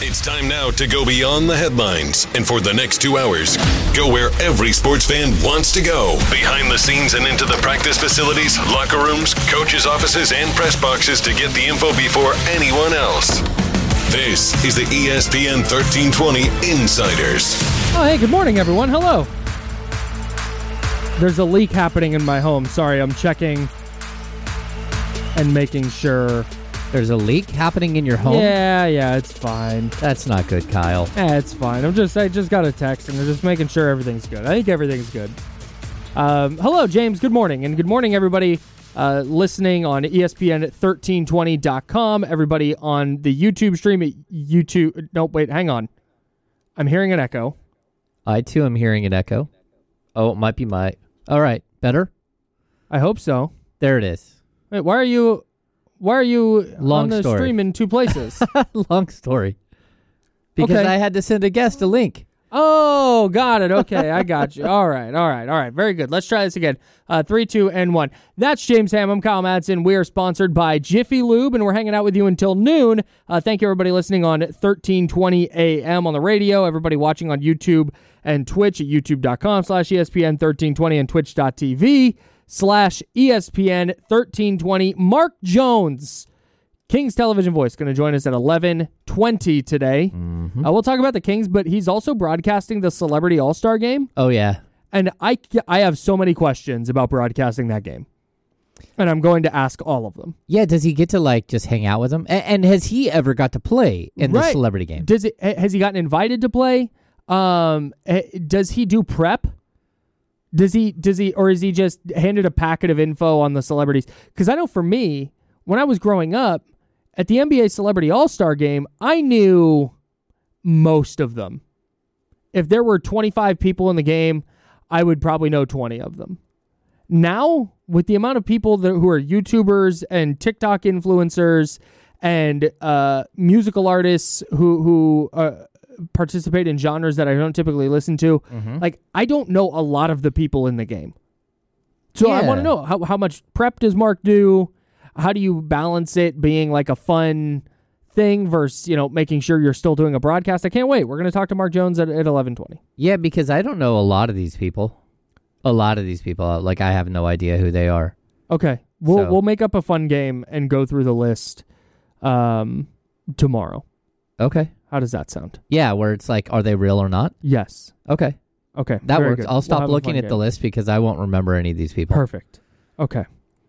It's time now to go beyond the headlines. And for the next 2 hours, go where every sports fan wants to go. Behind the scenes and into the practice facilities, locker rooms, coaches' offices, and press boxes to get the info before anyone else. This is the ESPN 1320 Insiders. Oh, hey, good morning, everyone. Hello. There's a leak happening in my home. Sorry, I'm checking and making sure. There's a leak happening in your home? Yeah, it's fine. That's not good, Kyle. It's fine. I just got a text, and they're just making sure everything's good. I think everything's good. Hello, James. Good morning. And good morning, everybody listening on ESPN1320.com. Everybody on the YouTube stream at YouTube. No, wait, hang on. I'm hearing an echo. I, too, am hearing an echo. Oh, it might be my... All right. Better? I hope so. There it is. Wait, why are you Long on the story. stream in two places? Long story. Because Okay. I had to send a guest a link. Oh, got it. Okay, I got you. All right. Very good. Let's try this again. 3, 2, and 1. That's James Ham. I'm Kyle Madsen. We are sponsored by Jiffy Lube, and we're hanging out with you until noon. Thank you, everybody listening on 1320 AM on the radio, everybody watching on YouTube and Twitch at youtube.com/ESPN1320 and twitch.tv/ESPN1320. Mark Jones, Kings television voice, going to join us at 11:20 today. Mm-hmm. We'll talk about the Kings, but he's also broadcasting the Celebrity All-Star Game. Oh, yeah. And I have so many questions about broadcasting that game. And I'm going to ask all of them. Yeah, does he get to, just hang out with them? And has he ever got to play in the Celebrity Game? Has he gotten invited to play? Does he do prep? Does he, or is he just handed a packet of info on the celebrities? Because I know for me, when I was growing up, at the NBA Celebrity All-Star Game, I knew most of them. If there were 25 people in the game, I would probably know 20 of them. Now, with the amount of people who are YouTubers and TikTok influencers and musical artists who participate in genres that I don't typically listen to, I don't know a lot of the people in the game. So I want to know, how much prep does Mark do? How do you balance it being like a fun thing versus, making sure you're still doing a broadcast? I can't wait. We're going to talk to Mark Jones at 11:20. Yeah, because I don't know a lot of these people. I have no idea who they are. Okay. We'll make up a fun game and go through the list tomorrow. Okay. How does that sound? Yeah, where it's like, are they real or not? Yes. Okay. That That works. good. I'll stop We'll have a looking fun at the game. list because I won't remember any of these people. Perfect. Okay.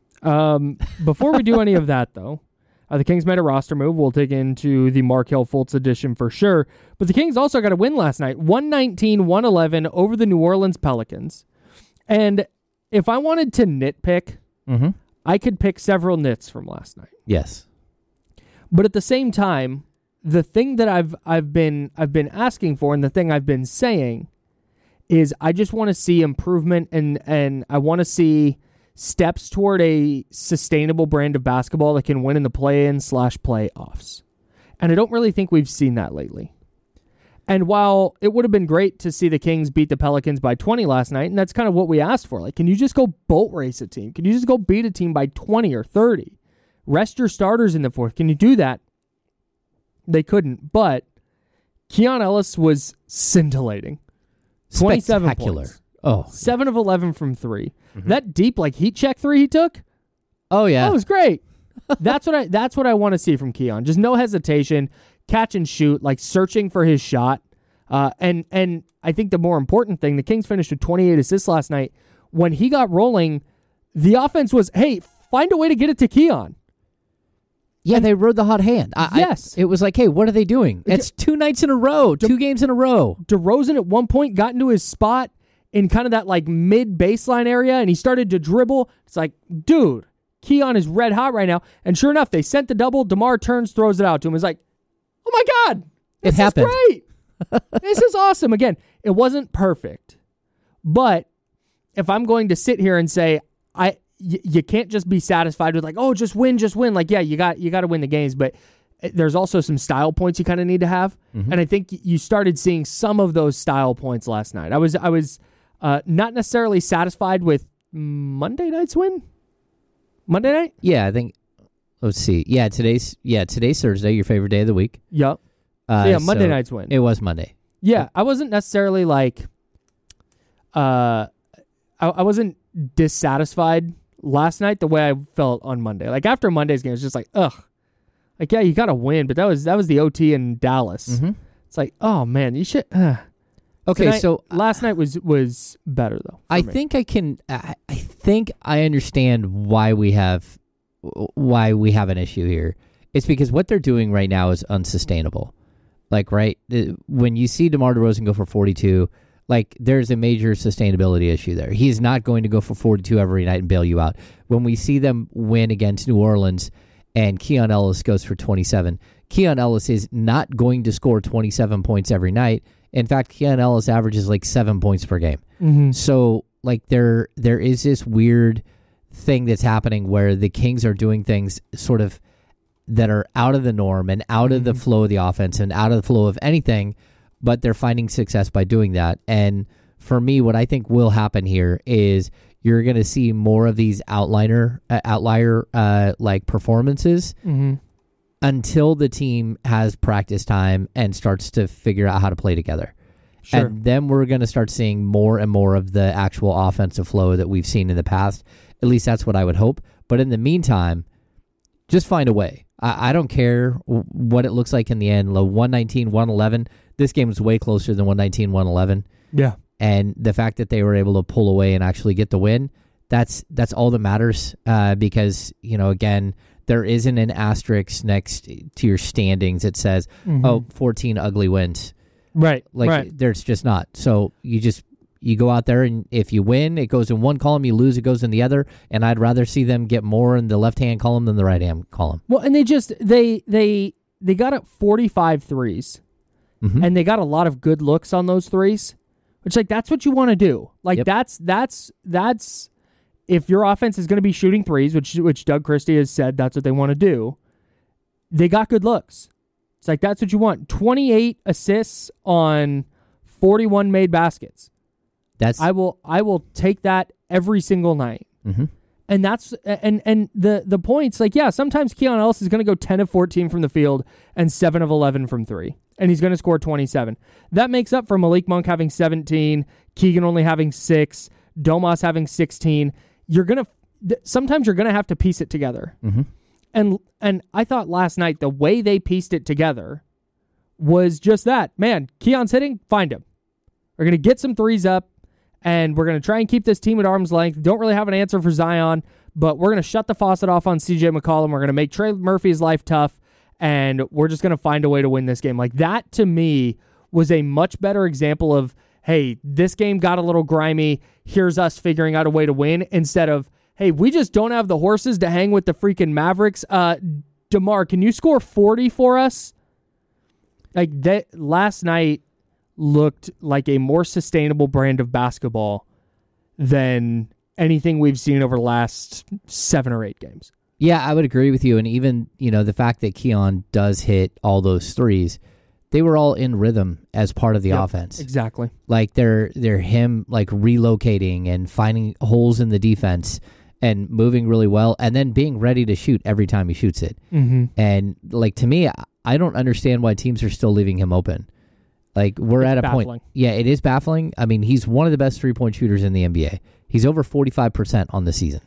Before we do any of that, though, the Kings made a roster move. We'll dig into the Markelle Fultz edition for sure. But the Kings also got a win last night, 119-111 over the New Orleans Pelicans. And if I wanted to nitpick, I could pick several nits from last night. Yes. But at the same time, the thing that I've been asking for, and the thing I've been saying, is I just want to see improvement, and I want to see steps toward a sustainable brand of basketball that can win in the play-in/playoffs. And I don't really think we've seen that lately. And while it would have been great to see the Kings beat the Pelicans by 20 last night, and that's kind of what we asked for. Can you just go boat race a team? Can you just go beat a team by 20 or 30? Rest your starters in the fourth. Can you do that? They couldn't. But Keon Ellis was scintillating. 27 Spectacular. points. Oh. 7 of 11 from 3. That deep heat check 3 he took? Oh, yeah. That was great. That's what I want to see from Keon. Just no hesitation, catch and shoot, searching for his shot. And I think the more important thing, the Kings finished with 28 assists last night. When he got rolling, the offense was, hey, find a way to get it to Keon. Yeah, they rode the hot hand. Yes. It was like, hey, what are they doing? It's 2 nights in a row, 2 games in a row. DeRozan at one point got into his spot in kind of that mid-baseline area, and he started to dribble. It's like, dude, Keon is red hot right now. And sure enough, they sent the double. DeMar turns, throws it out to him. It's like, oh my God, this it happened. is great. This is awesome. Again, it wasn't perfect, but if I'm going to sit here and say, you can't just be satisfied with just win. Yeah, you got to win the games, but there's also some style points you kind of need to have. And I think you started seeing some of those style points last night. I was not necessarily satisfied with Monday night's win. Monday night? Yeah, I think. Let's see. Yeah, today's Thursday, your favorite day of the week. Yep. Monday night's win. It was Monday. Yeah, I wasn't necessarily like, I wasn't dissatisfied last night the way I felt on Monday. Like after Monday's game, it's just like, ugh. Like, yeah, you got to win, but that was the OT in Dallas. Mm-hmm. It's like, oh man, you should. Okay, so last night was better though. I think I understand why we have an issue here. It's because what they're doing right now is unsustainable. Like, right, when you see DeMar DeRozan go for 42, like there's a major sustainability issue there. He's not going to go for 42 every night and bail you out. When we see them win against New Orleans and Keon Ellis goes for 27, Keon Ellis is not going to score 27 points every night. In fact, Keon Ellis averages like 7 points per game. Mm-hmm. So like there is this weird thing that's happening where the Kings are doing things sort of that are out of the norm and out of the flow of the offense and out of the flow of anything, but they're finding success by doing that. And for me, what I think will happen here is you're going to see more of these outlier like performances until the team has practice time and starts to figure out how to play together. Sure. And then we're going to start seeing more and more of the actual offensive flow that we've seen in the past. At least that's what I would hope. But in the meantime, just find a way. I don't care what it looks like in the end. 119, 111. This game was way closer than 119, 111. Yeah. And the fact that they were able to pull away and actually get the win, that's all that matters. Because, again, there isn't an asterisk next to your standings that says, 14 ugly wins. Right. There's just not. So you go out there, and if you win, it goes in one column. You lose, it goes in the other. And I'd rather see them get more in the left-hand column than the right-hand column. Well, and they got up 45 threes, and they got a lot of good looks on those threes, which, like, that's what you want to do. Like, yep. that's if your offense is going to be shooting threes, which Doug Christie has said that's what they want to do, they got good looks. It's like, that's what you want. 28 assists on 41 made baskets. I will take that every single night. Mm-hmm. And that's and the points, like, yeah, sometimes Keon Ellis is going to go 10 of 14 from the field and 7 of 11 from 3. And he's going to score 27. That makes up for Malik Monk having 17, Keegan only having 6, Domas having 16. Sometimes you're going to have to piece it together. Mm-hmm. And I thought last night the way they pieced it together was just that. Man, Keon's hitting, find him. We're going to get some threes up, and we're going to try and keep this team at arm's length. Don't really have an answer for Zion, but we're going to shut the faucet off on CJ McCollum. We're going to make Trey Murphy's life tough, and we're just going to find a way to win this game. Like, that, to me, was a much better example of, hey, this game got a little grimy. Here's us figuring out a way to win, instead of, hey, we just don't have the horses to hang with the freaking Mavericks. DeMar, can you score 40 for us? Like, that last night looked like a more sustainable brand of basketball than anything we've seen over the last 7 or 8 games. Yeah, I would agree with you. And even, the fact that Keon does hit all those threes, they were all in rhythm as part of the offense. Exactly. Like they're him like relocating and finding holes in the defense and moving really well, and then being ready to shoot every time he shoots it. Mm-hmm. And like, to me, I don't understand why teams are still leaving him open. Like, we're at a baffling point. Yeah, it is baffling. I mean, he's one of the best 3-point shooters in the NBA. He's over 45% on the season.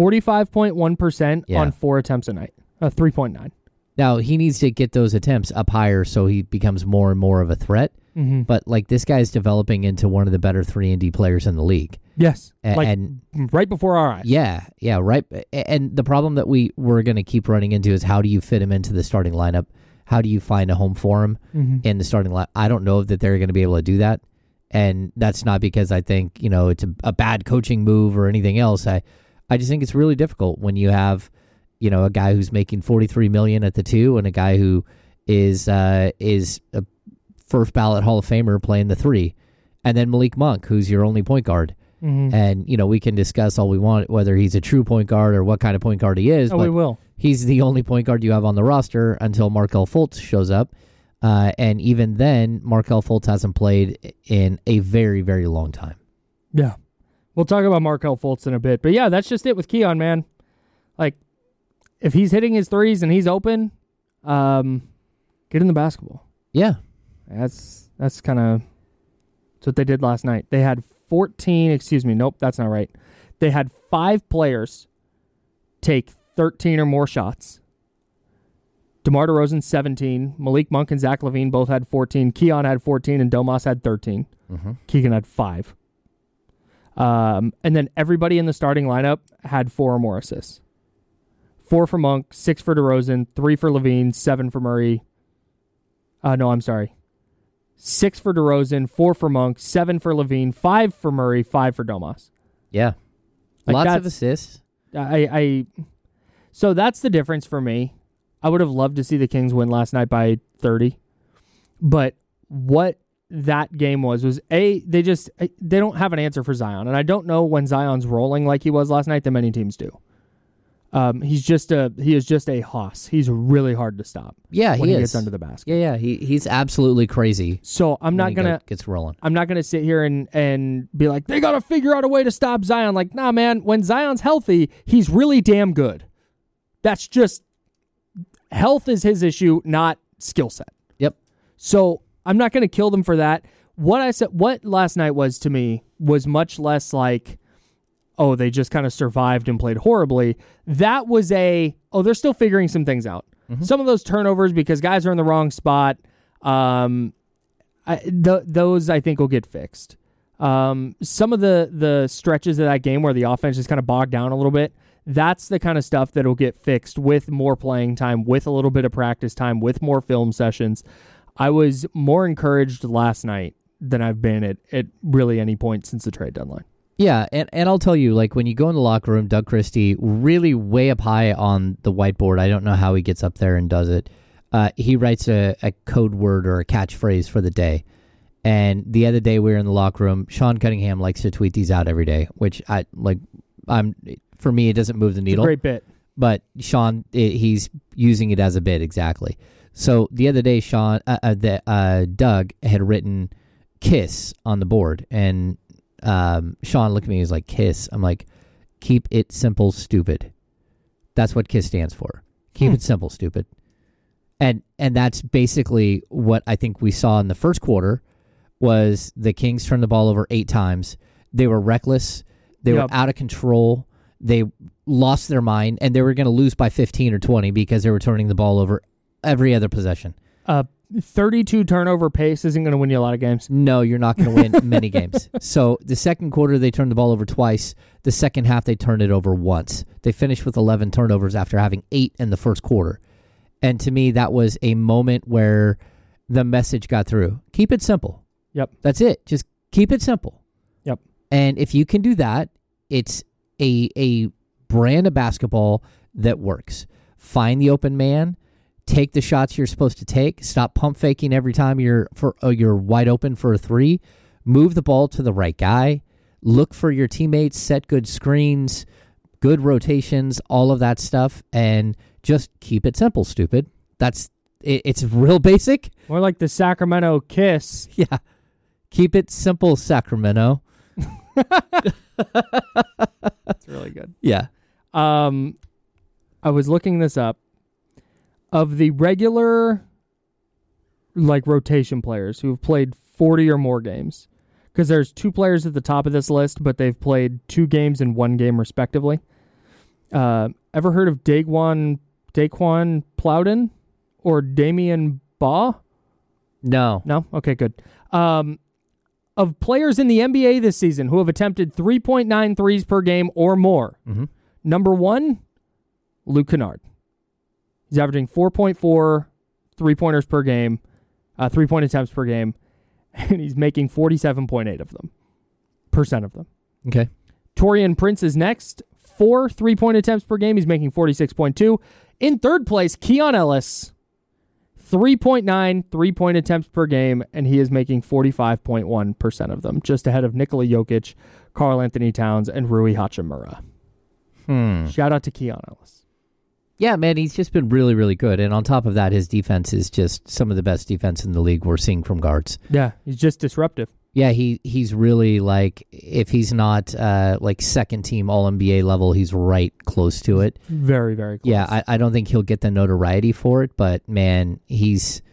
45.1% on 4 attempts a night. 3.9. Now, he needs to get those attempts up higher so he becomes more and more of a threat. Mm-hmm. But, like, this guy's developing into one of the better 3-and-D players in the league. Yes. And right before our eyes. Yeah, right. And the problem that we're going to keep running into is, how do you fit him into the starting lineup? How do you find a home for him in the starting lineup? I don't know that they're going to be able to do that. And that's not because I think, it's a bad coaching move or anything else. I just think it's really difficult when you have, a guy who's making $43 million at the 2 and a guy who is a first ballot Hall of Famer playing the 3, and then Malik Monk, who's your only point guard. Mm-hmm. And, we can discuss all we want, whether he's a true point guard or what kind of point guard he is. Oh, we will. He's the only point guard you have on the roster until Markelle Fultz shows up. And even then, Markelle Fultz hasn't played in a very, very long time. Yeah. We'll talk about Markelle Fultz in a bit. But yeah, that's just it with Keon, man. Like, if he's hitting his threes and he's open, get in the basketball. Yeah. That's kind of what they did last night. They had 14, excuse me, nope, that's not right. They had 5 players take 13 or more shots. DeMar DeRozan, 17. Malik Monk and Zach LaVine both had 14. Keon had 14, and Domas had 13. Mm-hmm. Keegan had 5. And then everybody in the starting lineup had 4 or more assists. 4 for Monk, 6 for DeRozan, 3 for LaVine, 7 for Murray. No, I'm sorry. 6 for DeRozan, 4 for Monk, 7 for LaVine, 5 for Murray, 5 for Domas. Yeah. Like Lots of assists. So that's the difference for me. I would have loved to see the Kings win last night by 30. But what that game was they don't have an answer for Zion. And I don't know when Zion's rolling like he was last night that many teams do. He is just a hoss. He's really hard to stop. Yeah, when he gets is. under the basket. Yeah. He's absolutely crazy. So I'm not gonna gets rolling. I'm not gonna sit here and be like, they gotta figure out a way to stop Zion. Like, nah, man, when Zion's healthy, he's really damn good. That's just health is his issue, not skill set. Yep. So I'm not gonna kill them for that. What last night was to me was much less like, oh, they just kind of survived and played horribly. That was they're still figuring some things out. Mm-hmm. Some of those turnovers because guys are in the wrong spot, those I think will get fixed. Some of the stretches of that game where the offense just kind of bogged down a little bit, that's the kind of stuff that will get fixed with more playing time, with a little bit of practice time, with more film sessions. I was more encouraged last night than I've been at really any point since the trade deadline. Yeah, and I'll tell you, like, when you go in the locker room, Doug Christie, really way up high on the whiteboard. I don't know how he gets up there and does it. He writes a code word or a catchphrase for the day. And the other day we were in the locker room, Sean Cunningham likes to tweet these out every day, which for me, it doesn't move the needle. It's a great bit. But Sean, he's using it as a bit, exactly. So the other day, Doug had written KISS on the board, and Sean looked at me and was like, KISS. I'm like, keep it simple, stupid. That's what KISS stands for. Keep it simple, stupid. And that's basically what I think we saw in the first quarter was the Kings turned the ball over 8 times. They were reckless. They were out of control. They lost their mind, and they were going to lose by 15 or 20 because they were turning the ball over every other possession. 32 turnover pace isn't going to win you a lot of games. No, you're not going to win many games. So the second quarter, they turned the ball over twice. The second half, they turned it over once. They finished with 11 turnovers after having 8 in the first quarter. And to me, that was a moment where the message got through. Keep it simple. Yep. That's it. Just keep it simple. Yep. And if you can do that, it's a brand of basketball that works. Find the open man. Take the shots you're supposed to take. Stop pump faking every time you're wide open for a 3. Move the ball to the right guy. Look for your teammates. Set good screens, good rotations, all of that stuff, and just keep it simple, stupid. That's it. It's real basic. More like the Sacramento KISS. Yeah. Keep it simple, Sacramento. That's really good. Yeah. I was looking this up. Of the regular, rotation players who have played 40 or more games, because there's 2 players at the top of this list, but they've played 2 games and 1 game respectively. Ever heard of Daquan Plowden or Damian Baugh? No. No? Okay, good. Of players in the NBA this season who have attempted 3.9 threes per game or more, number 1, Luke Kennard. He's averaging 4.4 3-pointers per game, 3-point attempts per game, and he's making 47.8 of them, percent of them. Okay. Taurean Prince is next, 4 3-point attempts per game. He's making 46.2. In third place, Keon Ellis, 3.9 3-point attempts per game, and he is making 45.1% of them, just ahead of Nikola Jokic, Karl Anthony Towns, and Rui Hachimura. Shout out to Keon Ellis. Yeah, man, he's just been really, really good. And on top of that, his defense is just some of the best defense in the league we're seeing from guards. Yeah, he's just disruptive. Yeah, he's really if he's not second team All-NBA level, he's right close to it. Very, very close. Yeah, I don't think he'll get the notoriety for it, but man, he's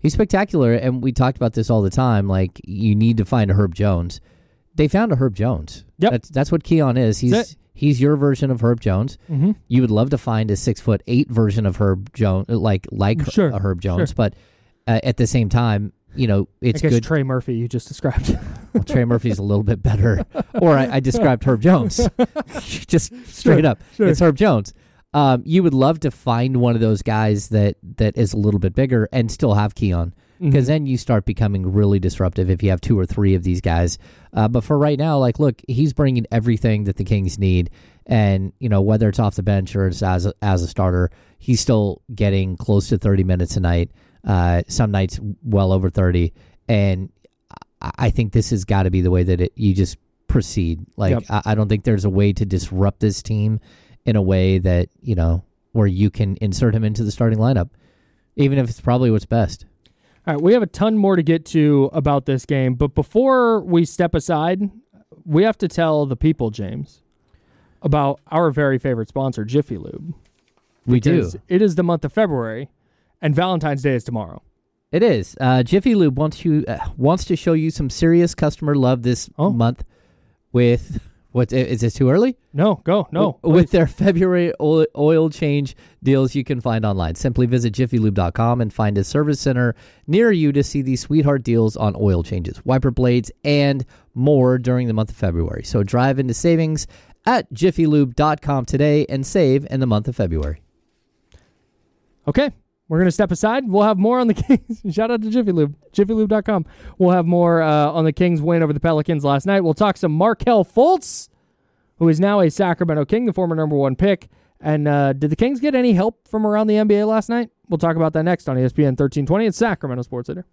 He's spectacular, and we talked about this all the time. Like, you need to find a Herb Jones. They found a Herb Jones. Yep. That's what Keon is. He's your version of Herb Jones. Mm-hmm. You would love to find a 6'8" version of Herb Jones, like Sure, a Herb Jones, sure. but at the same time, it's I guess good. Trey Murphy you just described. Well, Trey Murphy's a little bit better. Or I described Herb Jones. Just straight up. Sure. It's Herb Jones. You would love to find one of those guys that is a little bit bigger and still have Keon. Because then you start becoming really disruptive if you have 2 or 3 of these guys. But for right now, like, look, he's bringing everything that the Kings need. And, whether it's off the bench or it's as a starter, he's still getting close to 30 minutes a night. Some nights well over 30. And I think this has got to be the way that you just proceed. Like, Yep. I don't think there's a way to disrupt this team in a way that, where you can insert him into the starting lineup, even if it's probably what's best. All right, we have a ton more to get to about this game, but before we step aside, we have to tell the people, James, about our very favorite sponsor, Jiffy Lube. We do. Because it is the month of February, and Valentine's Day is tomorrow. It is. Jiffy Lube wants to show you some serious customer love this month with... What is this too early? No, go. No. With their February oil change deals you can find online. Simply visit jiffylube.com and find a service center near you to see these sweetheart deals on oil changes, wiper blades, and more during the month of February. So drive into savings at jiffylube.com today and save in the month of February. Okay. We're going to step aside. We'll have more on the Kings. Shout out to Jiffy Lube, jiffylube.com. We'll have more on the Kings' win over the Pelicans last night. We'll talk some Markelle Fultz, who is now a Sacramento King, the former number 1 pick. And did the Kings get any help from around the NBA last night? We'll talk about that next on ESPN 1320 at Sacramento Sports Center.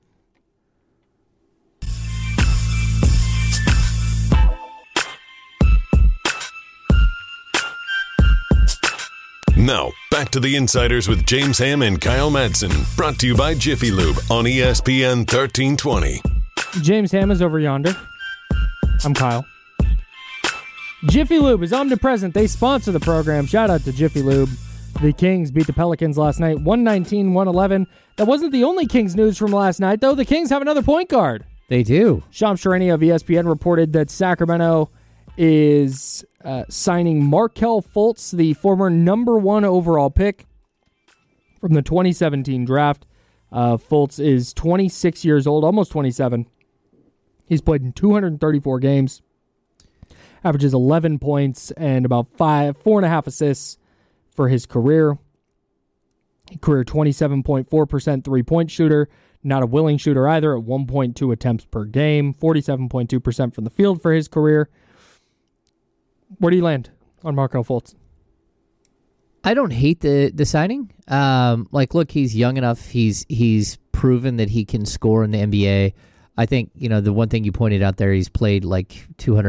Now, back to the Insiders with James Ham and Kyle Madsen. Brought to you by Jiffy Lube on ESPN 1320. James Ham is over yonder. I'm Kyle. Jiffy Lube is omnipresent. They sponsor the program. Shout out to Jiffy Lube. The Kings beat the Pelicans last night, 119-111. That wasn't the only Kings news from last night, though. The Kings have another point guard. They do. Shams Charania of ESPN reported that Sacramento is signing Markelle Fultz, the former number 1 overall pick from the 2017 draft. Fultz is 26 years old, almost 27. He's played in 234 games, averages 11 points and about 4.5 assists for his career. Career 27.4% three-point shooter, not a willing shooter either at 1.2 attempts per game, 47.2% from the field for his career. Where do you land on Markelle Fultz? I don't hate the signing. Look, he's young enough. He's proven that he can score in the NBA. I think, the one thing you pointed out there, he's played like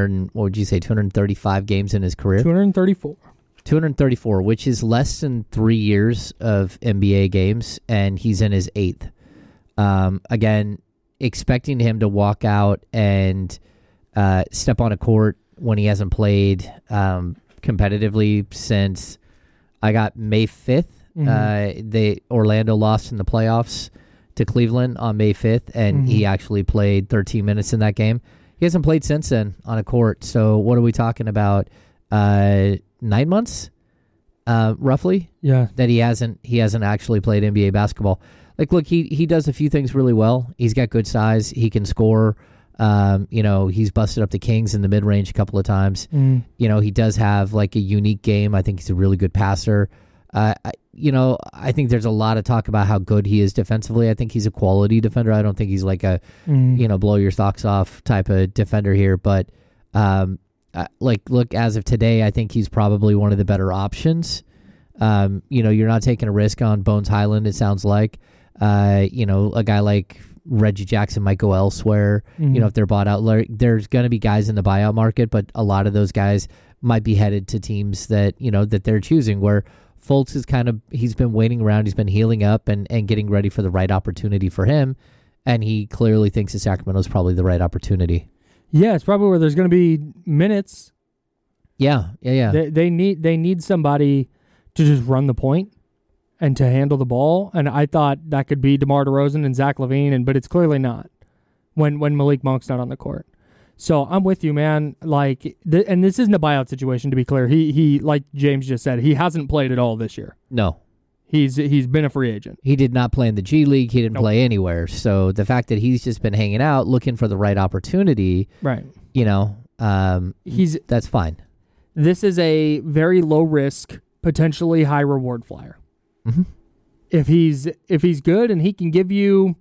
235 games in his career? 234. 234, which is less than 3 years of NBA games, and he's in his 8th. Again, expecting him to walk out and step on a court when he hasn't played competitively since I got May 5th. Orlando lost in the playoffs to Cleveland on May 5th, and he actually played 13 minutes in that game. He hasn't played since then on a court. So what are we talking about? 9 months, roughly. Yeah, that he hasn't actually played NBA basketball. Like, look, he does a few things really well. He's got good size. He can score. He's busted up the Kings in the mid-range a couple of times. He does have like a unique game. I think he's a really good passer. I think there's a lot of talk about how good he is defensively. I think he's a quality defender. I don't think he's like a, blow your socks off type of defender here. But, look, as of today, I think he's probably one of the better options. You're not taking a risk on Bones Highland, it sounds like. A guy like Reggie Jackson might go elsewhere. If they're bought out, there's going to be guys in the buyout market, but a lot of those guys might be headed to teams that, that they're choosing, where Fultz is he's been waiting around. He's been healing up and getting ready for the right opportunity for him. And he clearly thinks that Sacramento is probably the right opportunity. Yeah, it's probably where there's going to be minutes. Yeah. They need somebody to just run the point and to handle the ball. And I thought that could be DeMar DeRozan and Zach LaVine, but it's clearly not when Malik Monk's not on the court. So I'm with you, man. Like, and this isn't a buyout situation, to be clear. He like James just said, he hasn't played at all this year. No. He's been a free agent. He did not play in the G League. He didn't play anywhere. So the fact that he's just been hanging out, looking for the right opportunity, right? That's fine. This is a very low risk, potentially high reward flyer. Mm-hmm. If he's good and he can give you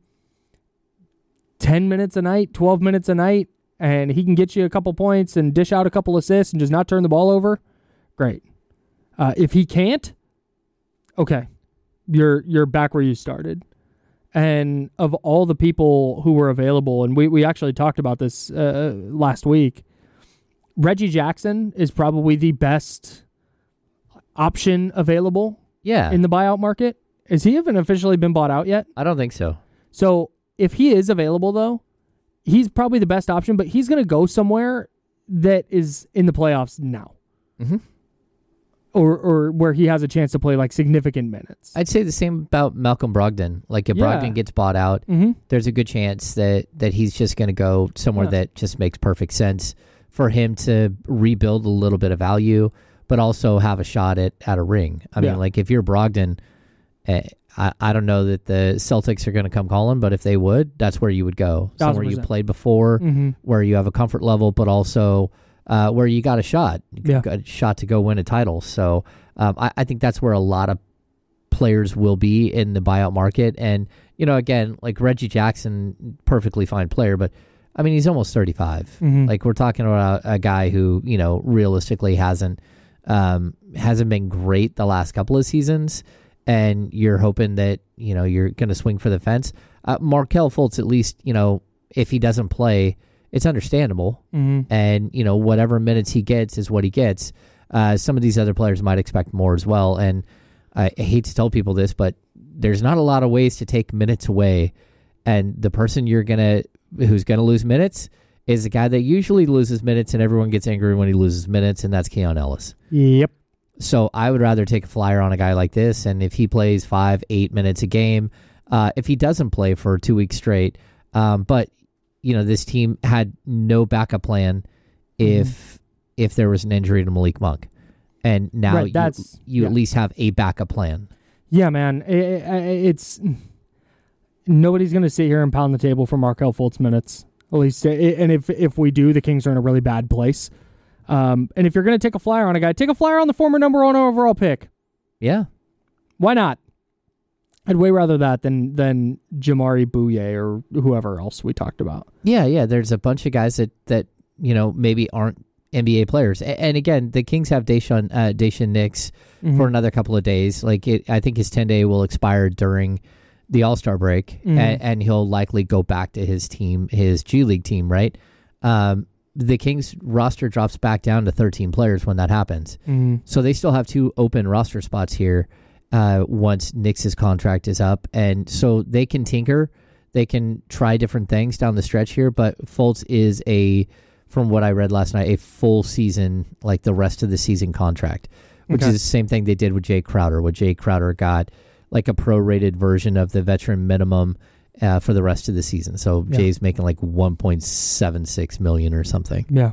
10 minutes a night, 12 minutes a night, and he can get you a couple points and dish out a couple assists and just not turn the ball over, great. If he can't, okay. You're back where you started. And of all the people who were available, and we actually talked about this last week, Reggie Jackson is probably the best option available in the buyout market. Has he even officially been bought out yet? I don't think so. So if he is available, though, he's probably the best option, but he's going to go somewhere that is in the playoffs now. Mm-hmm. Or where he has a chance to play like significant minutes. I'd say the same about Malcolm Brogdon. Like if Brogdon gets bought out, there's a good chance that he's just going to go somewhere that just makes perfect sense for him to rebuild a little bit of value, but also have a shot at a ring. I mean, like if you're Brogdon, I don't know that the Celtics are going to come calling, but if they would, that's where you would go. Somewhere 1,000%. you played before, where you have a comfort level, but also where you got a shot. You got a shot to go win a title. So I think that's where a lot of players will be in the buyout market. And, again, like Reggie Jackson, perfectly fine player, but I mean, he's almost 35. Like we're talking about a guy who, realistically hasn't been great the last couple of seasons. And you're hoping that, you're going to swing for the fence. Markelle Fultz, at least, if he doesn't play, it's understandable. And, whatever minutes he gets is what he gets. Some of these other players might expect more as well. And I hate to tell people this, but there's not a lot of ways to take minutes away. And the person who's going to lose minutes is the guy that usually loses minutes, and everyone gets angry when he loses minutes, and that's Keon Ellis. Yep. So I would rather take a flyer on a guy like this, and if he plays 5-8 minutes a game, if he doesn't play for 2 weeks straight, but this team had no backup plan if there was an injury to Malik Monk, and now you at least have a backup plan. Yeah, man, it's nobody's going to sit here and pound the table for Markelle Fultz minutes. At least, and if we do, the Kings are in a really bad place. And if you're going to take a flyer on a guy, take a flyer on the former number 1 overall pick. Yeah. Why not? I'd way rather that than Jamari Bouye or whoever else we talked about. Yeah. There's a bunch of guys that maybe aren't NBA players. And again, the Kings have Daishen Nix for another couple of days. I think his 10-day will expire during the All-Star break, and he'll likely go back to his team, his G League team, right? The Kings roster drops back down to 13 players when that happens. So they still have 2 open roster spots here once Nix's contract is up. And so they can tinker. They can try different things down the stretch here. But Fultz is from what I read last night, a full season, like the rest of the season contract, which is the same thing they did with Jay Crowder. What Jay Crowder got like a prorated version of the veteran minimum for the rest of the season. So Jay's making like $1.76 million or something. Yeah.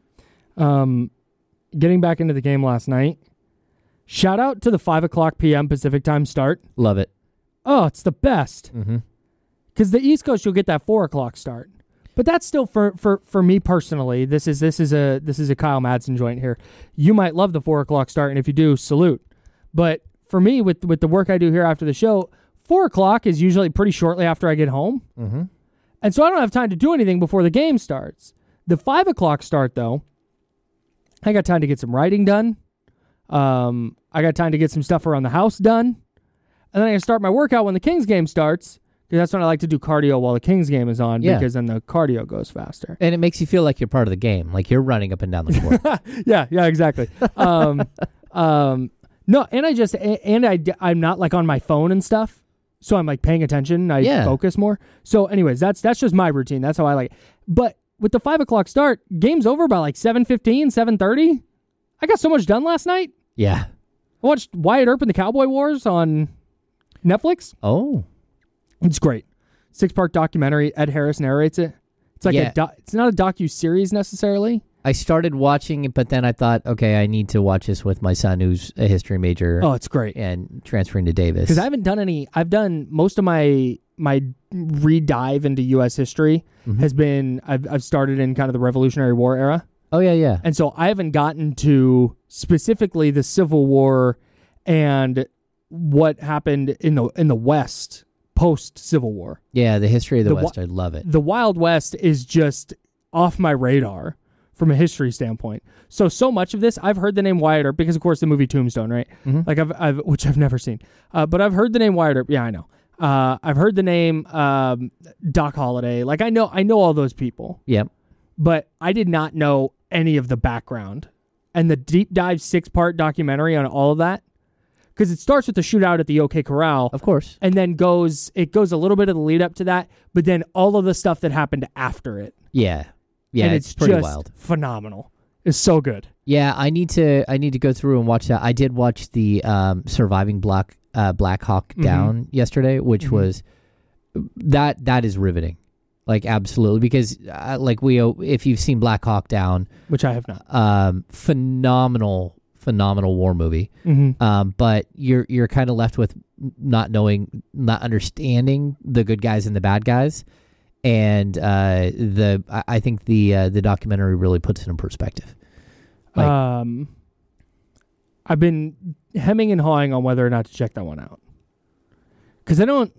Getting back into the game last night. Shout out to the 5:00 p.m. Pacific time start. Love it. Oh, it's the best. Because the East Coast, you'll get that 4:00 start. But that's still for me personally. This is a Kyle Madsen joint here. You might love the 4:00 start, and if you do, salute. But for me, with the work I do here after the show, 4:00 is usually pretty shortly after I get home. And so I don't have time to do anything before the game starts. The 5:00 start, though, I got time to get some writing done. I got time to get some stuff around the house done. And then I can start my workout when the Kings game starts, because that's when I like to do cardio while the Kings game is on, because then the cardio goes faster. And it makes you feel like you're part of the game, like you're running up and down the court. Yeah, exactly. No, and I'm not like on my phone and stuff, so I'm like paying attention. I focus more. So, anyways, that's just my routine. That's how I like it. But with the 5:00 start, game's over by like 7:15, 7:30. I got so much done last night. Yeah, I watched Wyatt Earp and the Cowboy Wars on Netflix. Oh. It's great. 6-part documentary. Ed Harris narrates it. It's like it's not a docu-series necessarily. I started watching it, but then I thought, okay, I need to watch this with my son, who's a history major. Oh, it's great. And transferring to Davis. Because I haven't done any. I've done most of my re-dive into U.S. history has been. I've started in kind of the Revolutionary War era. Oh yeah. And so I haven't gotten to specifically the Civil War and what happened in the West post Civil War. Yeah, the history of the West. I love it. The Wild West is just off my radar from a history standpoint. So much of this, I've heard the name Wyatt Earp because, of course, the movie Tombstone, right? Like I've which I've never seen, but I've heard the name Wyatt Earp. Yeah, I know. I've heard the name Doc Holliday. Like I know all those people. Yep. But I did not know any of the background. And the deep dive 6-part documentary on all of that, because it starts with the shootout at the OK Corral, Of course. and then goes a little bit of the lead up to that, but then all of the stuff that happened after it. Yeah. Yeah, And it's pretty just wild. phenomenal. It's so good. Yeah, I need to go through and watch that. I did watch the Surviving Black Hawk Down yesterday, which was that is riveting. Like absolutely, because if you've seen Black Hawk Down, Which I have not. phenomenal war movie. But you're kind of left with not understanding the good guys and the bad guys, and I think the documentary really puts it in perspective. I've been hemming and hawing on whether or not to check that one out, because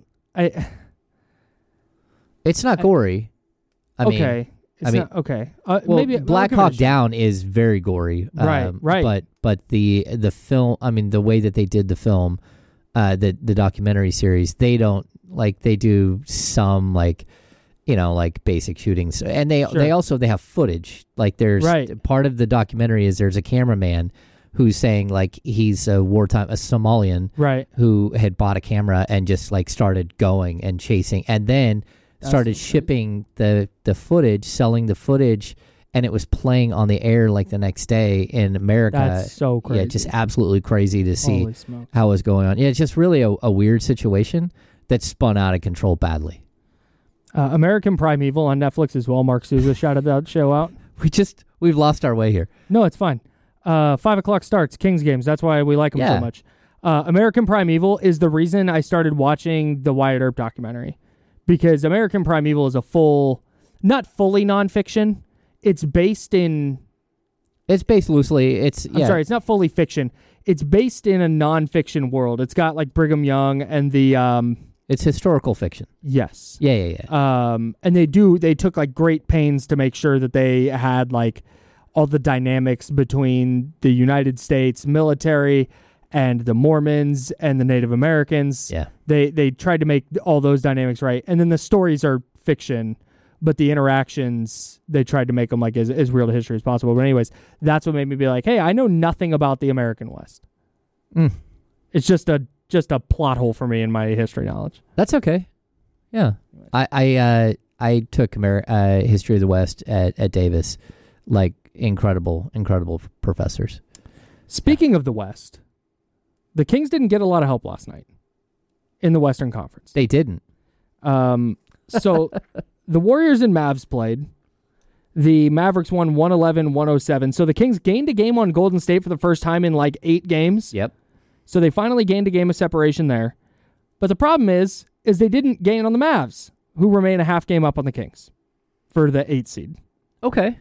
It's not gory. Okay. Maybe Black Hawk Down is very gory. Right. But the film, the way that they did the film, the documentary series, they don't they do some basic shootings, and they also have footage. Like there's part of the documentary is there's a cameraman who's saying he's a Somalian who had bought a camera and just started going and chasing, and then started shipping the footage, selling the footage, and it was playing on the air the next day in America. That's so crazy. Yeah, just absolutely crazy to see how it was going on. Yeah, it's just really a weird situation that spun out of control badly. American Primeval on Netflix as well. Mark Souza shouted that show out. We've lost our way here. No, it's fine. 5:00 starts, Kings games. That's why we like them so much. American Primeval is the reason I started watching the Wyatt Earp documentary. Because American Primeval is not fully nonfiction. It's based loosely. I'm sorry, it's not fully fiction. It's based in a nonfiction world. It's got Brigham Young and the. It's historical fiction. Yes. Yeah. And they took great pains to make sure that they had all the dynamics between the United States military and the Mormons and the Native Americans. Yeah. They tried to make all those dynamics right. And then the stories are fiction, but the interactions, they tried to make them as real to history as possible. But anyways, that's what made me be hey, I know nothing about the American West. It's just a plot hole for me in my history knowledge. That's okay. Yeah. I took History of the West at Davis, incredible professors. Speaking of the West, the Kings didn't get a lot of help last night in the Western Conference. They didn't. So the Warriors and Mavs played. The Mavericks won 111-107. So the Kings gained a game on Golden State for the first time in 8 games. Yep. So they finally gained a game of separation there. But the problem is they didn't gain on the Mavs, who remain a half game up on the Kings for the 8th seed. Okay.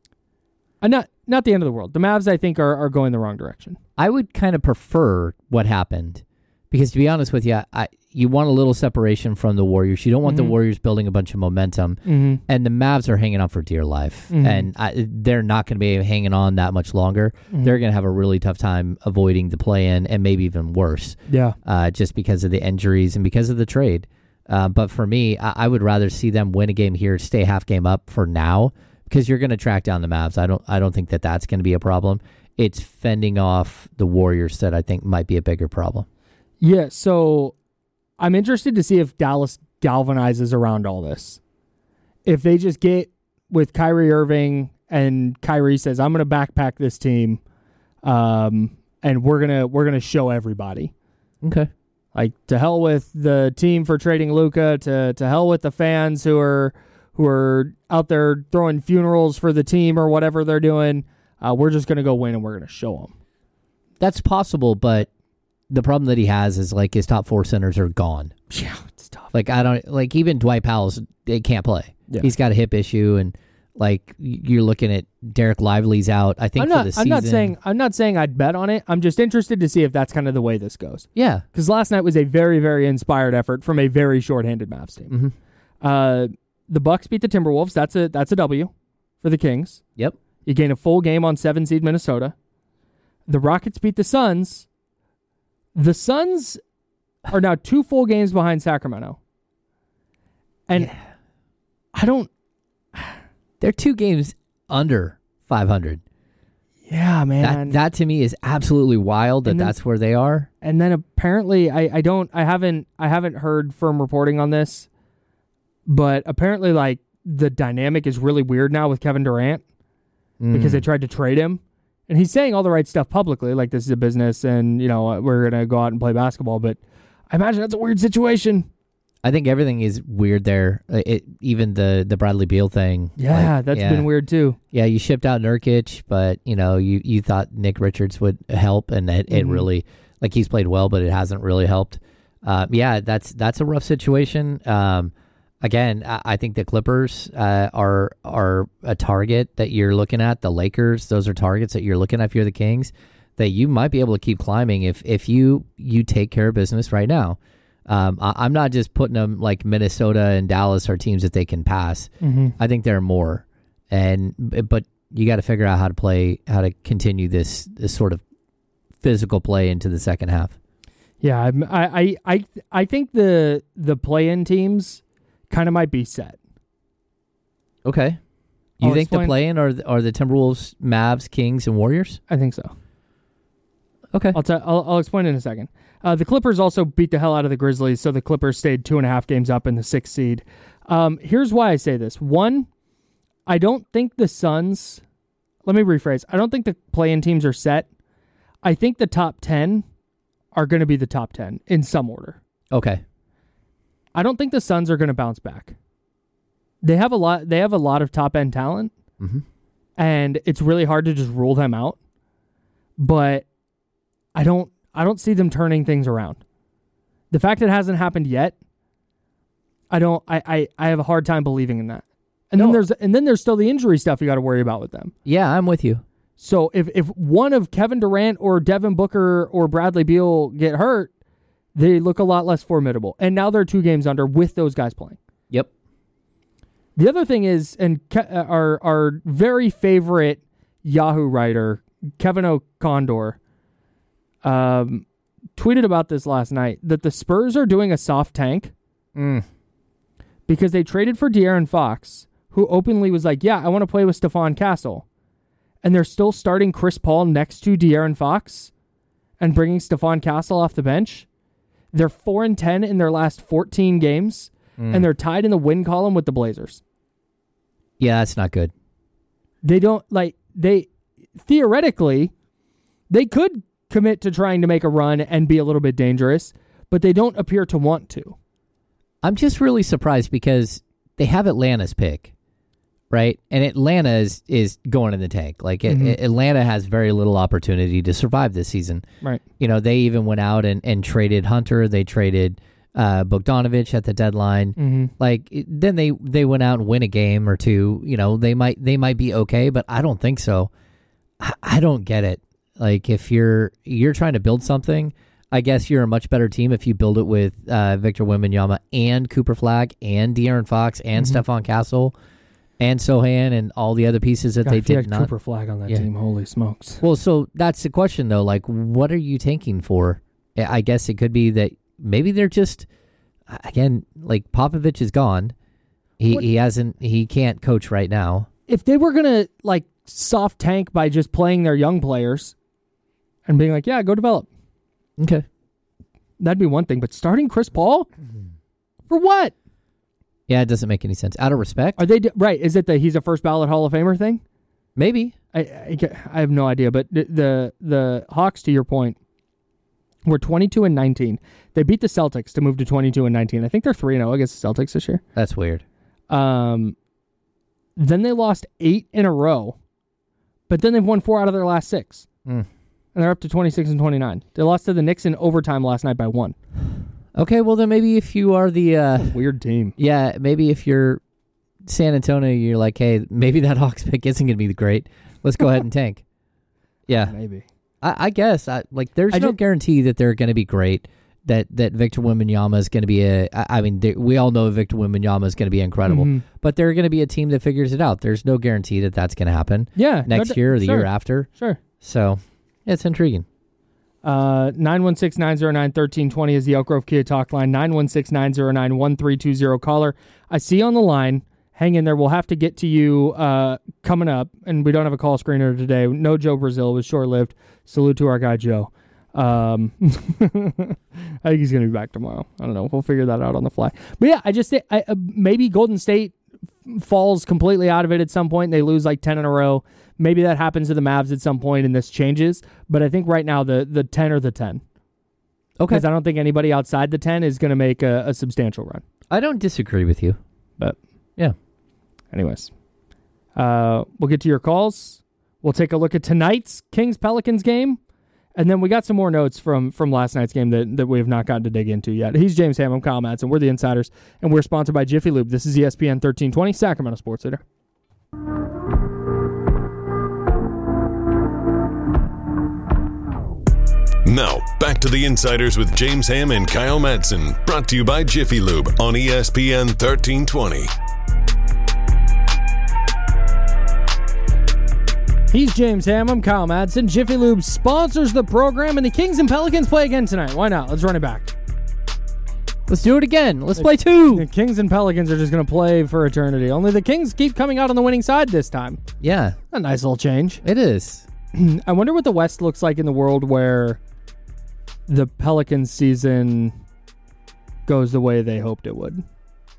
Not the end of the world. The Mavs, I think, are going the wrong direction. I would kind of prefer what happened because, to be honest with you, you want a little separation from the Warriors. You don't want the Warriors building a bunch of momentum. And the Mavs are hanging on for dear life. And they're not going to be hanging on that much longer. They're going to have a really tough time avoiding the play-in and maybe even worse. Yeah. Just because of the injuries and because of the trade. But for me, I would rather see them win a game here, stay half game up for now, because you're going to track down the Mavs. I don't think that's going to be a problem. It's fending off the Warriors that I think might be a bigger problem. Yeah, so I'm interested to see if Dallas galvanizes around all this. If they just get with Kyrie Irving and Kyrie says, I'm going to backpack this team, and we're gonna show everybody. Okay. Like, to hell with the team for trading Luka, to hell with the fans who are out there throwing funerals for the team or whatever they're doing. We're just going to go win, and we're going to show them. That's possible, but the problem that he has is, like, his top 4 centers are gone. Yeah, it's tough. Like, even Dwight Powell's, they can't play. Yeah. He's got a hip issue, and, like, you're looking at Derek Lively's out, I think, for the season. I'm not saying I'd bet on it. I'm just interested to see if that's kind of the way this goes. Yeah. Because last night was a very, very inspired effort from a very shorthanded Mavs team. Mm-hmm. The Bucks beat the Timberwolves. That's a W for the Kings. Yep. You gain a full game on 7 seed Minnesota. The Rockets beat the Suns. The Suns are now 2 full games behind Sacramento. And they're 2 games under 500. Yeah, man. That to me is absolutely wild that's where they are. And then apparently I haven't heard firm reporting on this, but apparently, like, the dynamic is really weird now with Kevin Durant because they tried to trade him. And he's saying all the right stuff publicly, like this is a business and, we're going to go out and play basketball. But I imagine that's a weird situation. I think everything is weird there. Even the Bradley Beal thing. Yeah, that's been weird too. Yeah, you shipped out Nurkic, but, you thought Nick Richards would help, and it really, like, he's played well, but it hasn't really helped. That's a rough situation. Again, I think the Clippers are a target that you're looking at. The Lakers, those are targets that you're looking at if you're the Kings, that you might be able to keep climbing if you take care of business right now. I'm not just putting them like Minnesota and Dallas are teams that they can pass. Mm-hmm. I think there are more, but you got to figure out how to continue this sort of physical play into the second half. Yeah, I think the play-in teams kind of might be set. Okay. You think the play-in are the Timberwolves, Mavs, Kings, and Warriors? I think so. Okay. I'll explain in a second. The Clippers also beat the hell out of the Grizzlies, so the Clippers stayed 2.5 games up in the 6th seed. Here's why I say this. One, I don't think the Suns... Let me rephrase. I don't think the play-in teams are set. I think the top 10 are going to be the top 10 in some order. Okay. I don't think the Suns are going to bounce back. They have a lot of top-end talent, and it's really hard to just rule them out. But I don't see them turning things around. The fact it hasn't happened yet, I have a hard time believing in that. And then there's still the injury stuff you got to worry about with them. Yeah, I'm with you. So if one of Kevin Durant or Devin Booker or Bradley Beal get hurt, they look a lot less formidable. And now they're 2 games under with those guys playing. Yep. The other thing is, and our very favorite Yahoo writer, Kevin O'Condor, tweeted about this last night, that the Spurs are doing a soft tank because they traded for De'Aaron Fox, who openly was like, yeah, I want to play with Stephon Castle. And they're still starting Chris Paul next to De'Aaron Fox and bringing Stephon Castle off the bench. They're 4-10 in their last 14 games, and they're tied in the win column with the Blazers. Yeah, that's not good. Theoretically, they could commit to trying to make a run and be a little bit dangerous, but they don't appear to want to. I'm just really surprised because they have Atlanta's pick, right? And Atlanta is going in the tank. Like, Atlanta has very little opportunity to survive this season. Right. They even went out and traded Hunter. They traded Bogdanovich at the deadline. Mm-hmm. Like, then they went out and win a game or two. They might be okay, but I don't think so. I don't get it. Like, if you're trying to build something, I guess you're a much better team if you build it with Victor Wembanyama and Cooper Flagg and De'Aaron Fox and Stephon Castle and Sohan and all the other pieces that they did not. Cooper Flagg on that team. Holy smokes. Well, so that's the question, though. Like, what are you tanking for? I guess it could be that maybe they're just, again, like, Popovich is gone. He can't coach right now. If they were going to, like, soft tank by just playing their young players and being like, yeah, go develop. Okay. That'd be one thing. But starting Chris Paul? For what? Yeah, it doesn't make any sense. Out of respect? Are they right? Is it that he's a first ballot Hall of Famer thing? Maybe. I have no idea. But the Hawks, to your point, were 22-19. They beat the Celtics to move to 22-19. I think they're 3-0 against the Celtics this year. That's weird. Then they lost 8 in a row, but then they've won 4 out of their last 6. And they're up to 26-29. They lost to the Knicks in overtime last night by 1. Okay, well then maybe if you are the weird team. Yeah, maybe if you're San Antonio, you're like, hey, maybe that Hawks pick isn't going to be great. Let's go ahead and tank. Yeah, maybe. I guess. There's no guarantee that they're going to be great. That Victor Wembanyama is going to be we all know Victor Wembanyama is going to be incredible, but they're going to be a team that figures it out. There's no guarantee that that's going to happen. Yeah, next year or the year after. Sure. So yeah, it's intriguing. 916-909-1320 is the Elk Grove Kia talk line. 916-909-1320 caller. I see on the line. Hang in there. We'll have to get to you coming up, and we don't have a call screener today. No Joe Brazil. It was short-lived. Salute to our guy, Joe. I think he's going to be back tomorrow. I don't know. We'll figure that out on the fly. But yeah, I just think maybe Golden State falls completely out of it at some point. They lose like 10 in a row. Maybe that happens to the Mavs at some point and this changes. But I think right now the 10 are the 10. Okay. Because I don't think anybody outside the 10 is going to make a substantial run. I don't disagree with you. But yeah. Anyways, we'll get to your calls. We'll take a look at tonight's Kings-Pelicans game. And then we got some more notes from last night's game that we have not gotten to dig into yet. He's James Ham. I'm Kyle Madsen. We're the Insiders, and we're sponsored by Jiffy Lube. This is ESPN 1320, Sacramento Sports Leader. Now, back to the Insiders with James Ham and Kyle Madsen. Brought to you by Jiffy Lube on ESPN 1320. He's James Ham. I'm Kyle Madsen. Jiffy Lube sponsors the program, and the Kings and Pelicans play again tonight. Why not? Let's run it back. Let's do it again. Let's play 2. The Kings and Pelicans are just going to play for eternity. Only the Kings keep coming out on the winning side this time. Yeah. A nice little change. It is. I wonder what the West looks like in the world where the Pelicans season goes the way they hoped it would.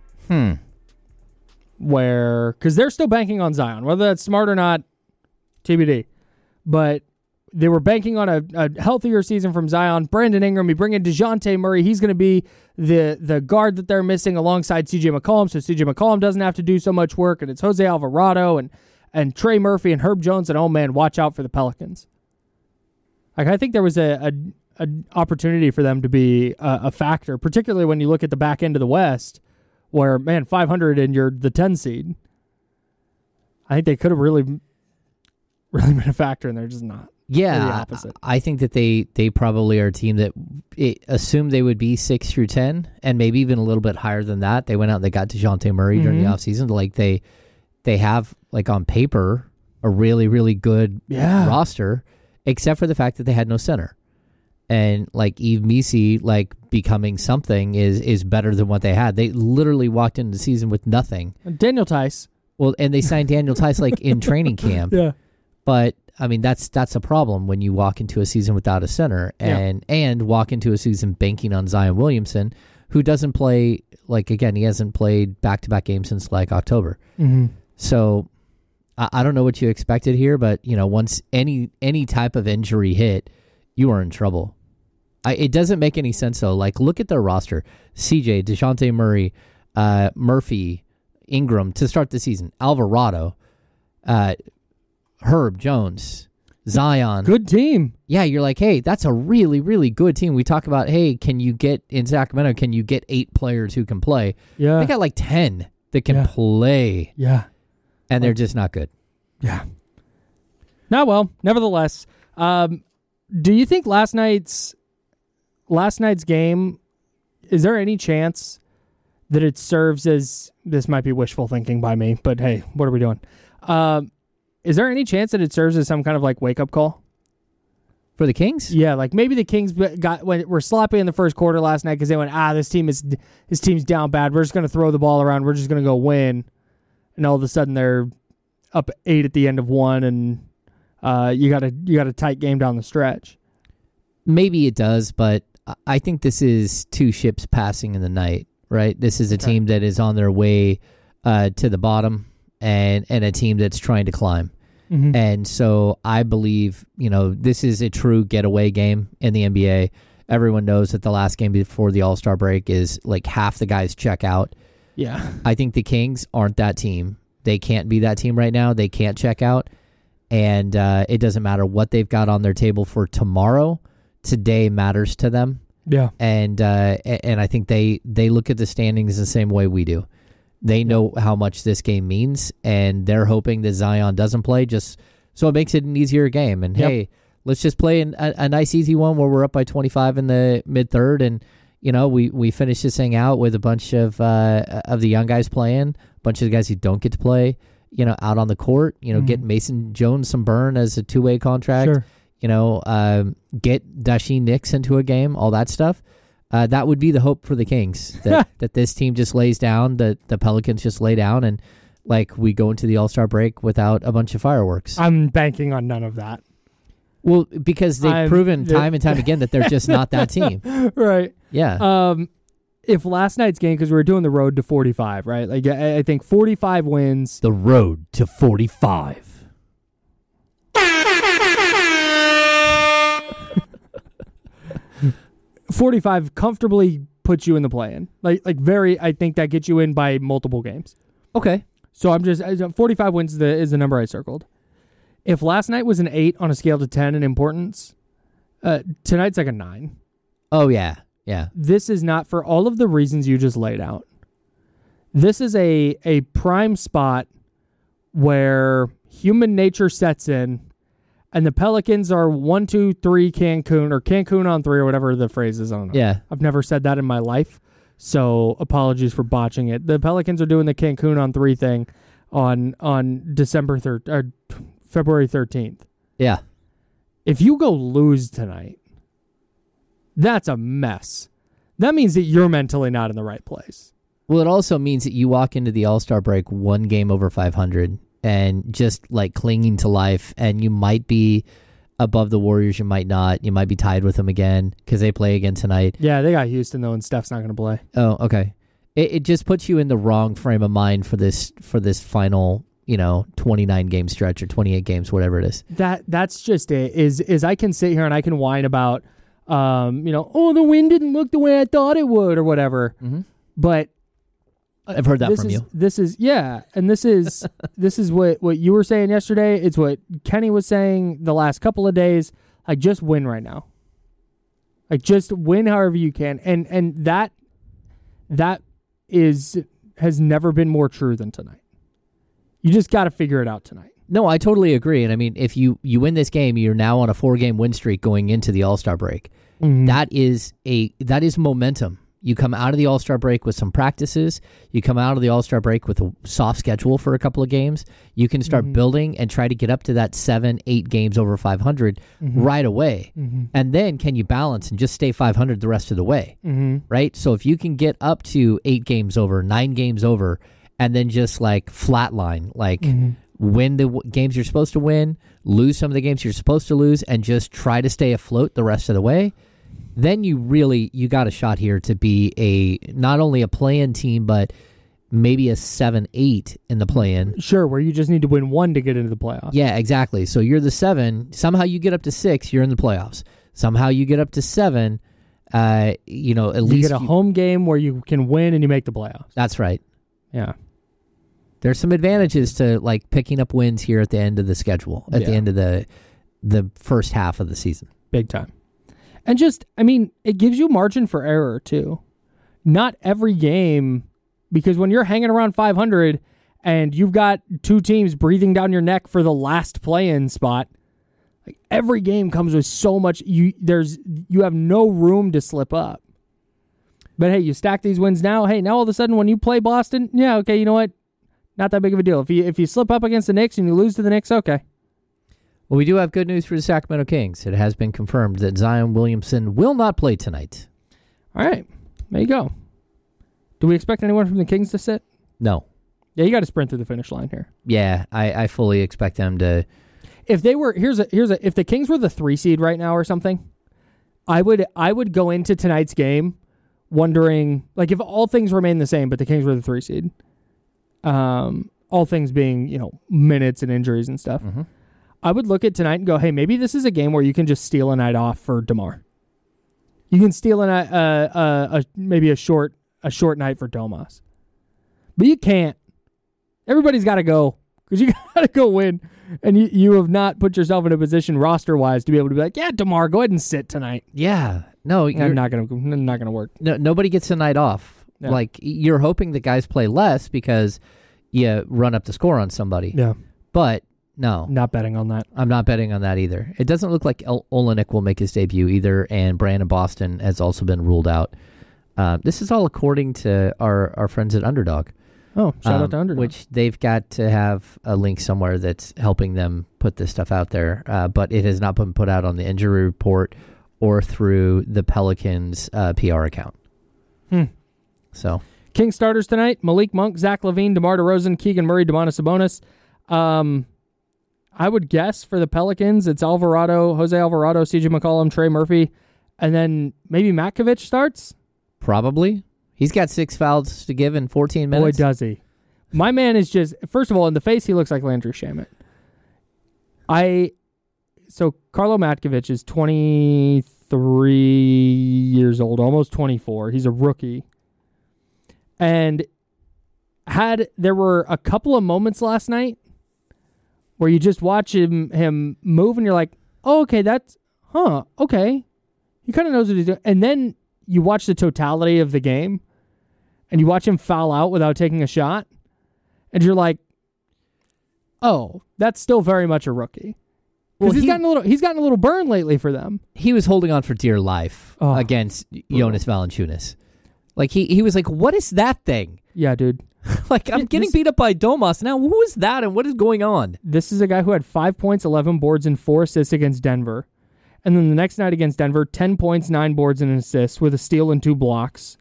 Because they're still banking on Zion. Whether that's smart or not, TBD. But they were banking on a healthier season from Zion. Brandon Ingram, you bring in DeJounte Murray. He's going to be the guard that they're missing alongside CJ McCollum, so CJ McCollum doesn't have to do so much work. And it's Jose Alvarado and Trey Murphy and Herb Jones. And, oh, man, watch out for the Pelicans. Like, I think there was an opportunity for them to be a factor, particularly when you look at the back end of the West where, man, 500 and you're the 10 seed. I think they could have really been a factor, and they're just not. Yeah, the opposite. I think that they probably are a team that assumed they would be 6 through 10, and maybe even a little bit higher than that. They went out and they got DeJounte Murray during the offseason. Like they have, like on paper, a really, really good roster, except for the fact that they had no center. And like Yves Missi, like becoming something is better than what they had. They literally walked into the season with nothing. Daniel Tice. Well, and they signed Daniel Tice like in training camp. Yeah. But I mean, that's a problem when you walk into a season without a center and walk into a season banking on Zion Williamson, who doesn't play, like, again, he hasn't played back-to-back games since like October. So I don't know what you expected here, but you know, once any type of injury hit, you are in trouble. It doesn't make any sense though. Like, look at their roster: CJ, DeJounte Murray, Murphy, Ingram to start the season, Alvarado, Herb Jones, Zion. Good team. Yeah, you're like, hey, that's a really, really good team. We talk about, hey, can you get 8 players who can play? Yeah. They got like 10 that can play. Yeah. And they're just not good. Yeah. Now, well, nevertheless, do you think last night's game, is there any chance that it serves as, this might be wishful thinking by me, but hey, what are we doing? Is there any chance that it serves as some kind of like wake-up call? For the Kings? Yeah, like maybe the Kings were sloppy in the first quarter last night because they went, this team's down bad. We're just going to throw the ball around. We're just going to go win. And all of a sudden they're up 8 at the end of 1, and you got a tight game down the stretch. Maybe it does, but I think this is 2 ships passing in the night, right? This is a team that is on their way to the bottom and a team that's trying to climb. And so I believe, this is a true getaway game in the NBA. everyone knows that the last game before the All-Star break is like half the guys check out. Yeah. I think the Kings aren't that team. They can't be that team right now. They can't check out. And it doesn't matter what they've got on their table for tomorrow. Today matters to them. Yeah. And I think they look at the standings the same way we do. They know how much this game means, and they're hoping that Zion doesn't play just so it makes it an easier game. And, hey, let's just play a nice, easy one where we're up by 25 in the mid-third, and, we finish this thing out with a bunch of the young guys playing, a bunch of the guys who don't get to play, out on the court, get Mason Jones some burn as a two-way contract, get Dasheen Nix into a game, all that stuff. That would be the hope for the Kings, that this team just lays down, that the Pelicans just lay down, and we go into the All-Star break without a bunch of fireworks. I'm banking on none of that. Well, because they've proven time and time again that they're just not that team. Right. Yeah. If last night's game, because we were doing the road to 45, right? I think 45 wins. The road to 45. 45 comfortably puts you in the play-in. I think that gets you in by multiple games. Okay. So 45 wins is the number I circled. If last night was an 8 on a scale to 10 in importance, tonight's like a 9. Oh, yeah. Yeah. This is not, for all of the reasons you just laid out. This is a prime spot where human nature sets in, and the Pelicans are 1, 2, 3 Cancun, or Cancun on 3, or whatever the phrase is. I don't know. Yeah. I've never said that in my life, so apologies for botching it. The Pelicans are doing the Cancun on 3 thing on February 13th. Yeah. If you go lose tonight, that's a mess. That means that you're mentally not in the right place. Well, it also means that you walk into the All-Star break 1 game over 500 and just clinging to life, and you might be above the Warriors, you might not. You might be tied with them again because they play again tonight. Yeah, they got Houston though, and Steph's not going to play. Oh, okay. It just puts you in the wrong frame of mind for this final 29 game stretch or 28 games, whatever it is. That's just it. Is I can sit here and I can whine about the wind didn't look the way I thought it would or whatever. Mm-hmm. But I've heard that from you. This is this is what you were saying yesterday. It's what Kenny was saying the last couple of days. Just win right now. Just win however you can. And that has never been more true than tonight. You just got to figure it out tonight. No, I totally agree. And I mean, if you win this game, you're now on a 4-game win streak going into the All-Star break. Mm-hmm. That is momentum. You come out of the All-Star break with some practices. You come out of the All-Star break with a soft schedule for a couple of games. You can start building and try to get up to that 7-8 games over 500 right away. Mm-hmm. And then can you balance and just stay 500 the rest of the way, right? So if you can get up to 8 games over, 9 games over, and then just flatline, win the games you're supposed to win, lose some of the games you're supposed to lose, and just try to stay afloat the rest of the way, then you got a shot here to be not only a play-in team, but maybe a 7-8 in the play-in. Sure, where you just need to win 1 to get into the playoffs. Yeah, exactly. So you're the 7. Somehow you get up to 6, you're in the playoffs. Somehow you get up to 7, at least you get a home game where you can win and you make the playoffs. That's right. Yeah. There's some advantages to picking up wins here at the end of the schedule, at the end of the first half of the season. Big time. And it gives you margin for error too. Not every game, because when you're hanging around 500 and you've got 2 teams breathing down your neck for the last play-in spot, every game comes with so much. You have no room to slip up. But hey, you stack these wins now. Hey, now all of a sudden when you play Boston, yeah, okay, you know what? Not that big of a deal. If you slip up against the Knicks and you lose to the Knicks, okay. Well, we do have good news for the Sacramento Kings. It has been confirmed that Zion Williamson will not play tonight. All right. There you go. Do we expect anyone from the Kings to sit? No. Yeah, you got to sprint through the finish line here. Yeah, I fully expect them to. If they were if the Kings were the 3 seed right now or something, I would go into tonight's game wondering, if all things remain the same, but the Kings were the 3 seed. All things being, minutes and injuries and stuff. Mm-hmm. I would look at tonight and go, hey, maybe this is a game where you can just steal a night off for DeMar. You can steal maybe a short night for Domas, but you can't. Everybody's got to go because you got to go win, and you have not put yourself in a position roster wise to be able to be like, yeah, DeMar, go ahead and sit tonight. Yeah, no, not gonna work. No, nobody gets a night off. Yeah. Like you're hoping the guys play less because you run up the score on somebody. Yeah, but no, not betting on that. I'm not betting on that either. It doesn't look like Olenek will make his debut either, and Brandon Boston has also been ruled out. This is all according to our friends at Underdog. Oh, shout out to Underdog. Which they've got to have a link somewhere that's helping them put this stuff out there, but it has not been put out on the injury report or through the Pelicans PR account. So, King starters tonight: Malik Monk, Zach LaVine, DeMar DeRozan, Keegan Murray, Domantas Sabonis. I would guess for the Pelicans, it's Jose Alvarado, CJ McCollum, Trey Murphy, and then maybe Matkovic starts? Probably. He's got 6 fouls to give in 14 minutes. Boy, does he. My man is just, first of all, in the face, he looks like Landry Shamet. So Karlo Matkovic is 23 years old, almost 24. He's a rookie. And there were a couple of moments last night where you just watch him move and you're like, oh, okay, okay. He kind of knows what he's doing. And then you watch the totality of the game and you watch him foul out without taking a shot. And you're like, oh, that's still very much a rookie. Because he's gotten a little burn lately for them. He was holding on for dear life against Jonas Valanciunas. Like he was like, what is that thing? Yeah, dude. Like, I'm getting beat up by Domas. Now, who is that and what is going on? This is a guy who had 5 points, 11 boards, and 4 assists against Denver. And then the next night against Denver, 10 points, 9 boards, and an assist with a steal and 2 blocks.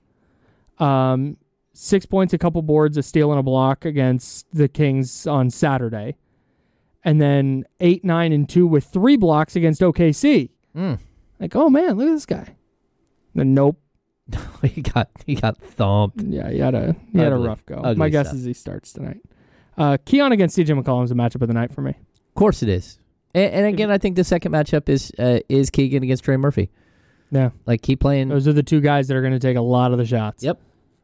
6 points, a couple boards, a steal, and a block against the Kings on Saturday. And then 8, 9, and 2 with 3 blocks against OKC. Like, oh, man, look at this guy. Then nope. he got thumped. Yeah, he had a rough go. My guess is he starts tonight. Keon against CJ McCollum is a matchup of the night for me. Of course it is. And again, I think the second matchup is Keegan against Trey Murphy. Yeah, like keep playing. Those are the two guys that are going to take a lot of the shots. Yep.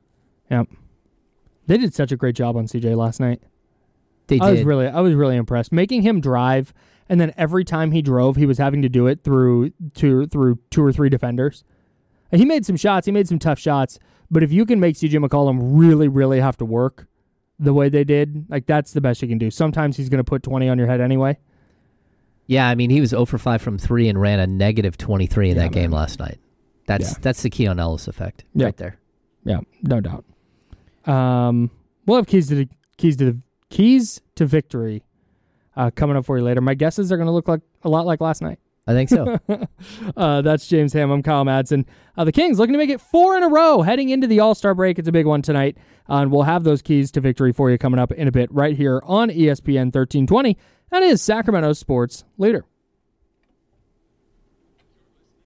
They did such a great job on CJ last night. They did. I was really impressed. Making him drive, and then every time he drove, he was having to do it through 2 or 3 defenders. And he made some shots. He made some tough shots. But if you can make CJ McCollum really, really have to work the way they did, like that's the best you can do. Sometimes he's going to put 20 on your head anyway. Yeah, I mean, he was 0 for 5 from 3 and ran a negative 23 in that game last night. That's the Keon Ellis effect right there. Yeah, no doubt. We'll have keys to victory coming up for you later. My guesses are going to look like a lot like last night. I think so. That's James Ham. I'm Kyle Madsen. The Kings looking to make it 4 in a row heading into the All-Star break. It's a big one tonight. And we'll have those keys to victory for you coming up in a bit right here on ESPN 1320. That is Sacramento Sports Leader.